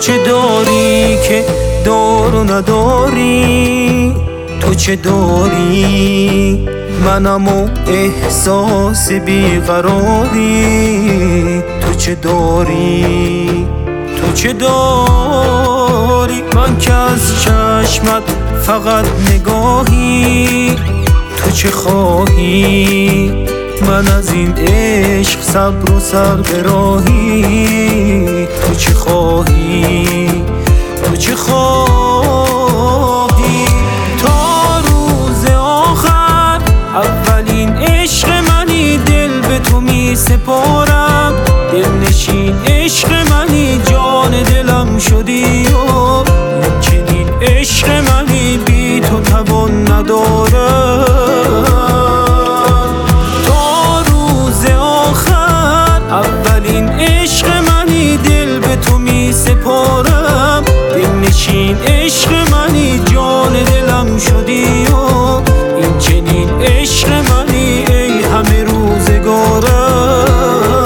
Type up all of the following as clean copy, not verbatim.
چه داری که دارو نداری؟ تو چه داری؟ منم و احساس بیقراری. تو چه داری؟ تو چه داری؟ من که از چشمت فقط نگاهی. تو چه خواهی؟ من از این عشق صبر و سر به راهی. تو چه خواهی؟ تو چه خواهی؟ تا روز آخر اولین عشق منی، دل به تو می سپارم. دلنشین عشق منی، جان دلم شدی و چنین عشق منی بی تو توان ندارم. تا روز آخر اولین عشق منی، دل به تو می سپارم. دلنشین عشق منی، جان دلم شدی و این چنین عشق منی ای همه روزگارم.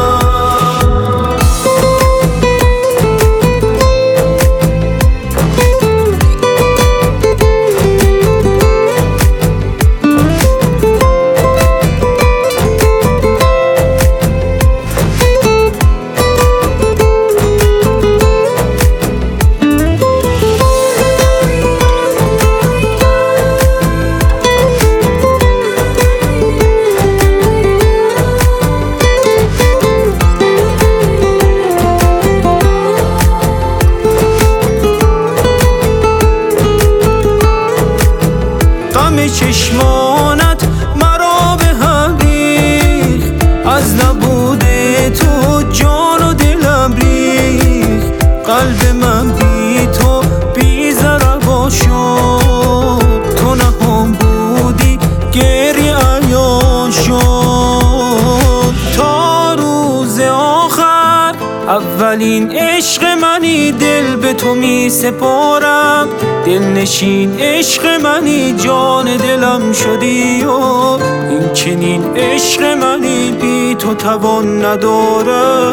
چشمانت مرا به هم ریخت، از نبود تو جان و دلم ریخت. قلب من بی تو بی ضربا شد، تو نهان بودی گریه عیان شد. تا روز آخر اولین عشق منی، دل به تو می سپارم. دلنشین عشق منی، جان دلم شدی و این چنین عشق منی بی تو توان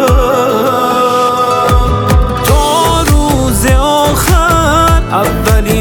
ندارم. تا روز آخر اولین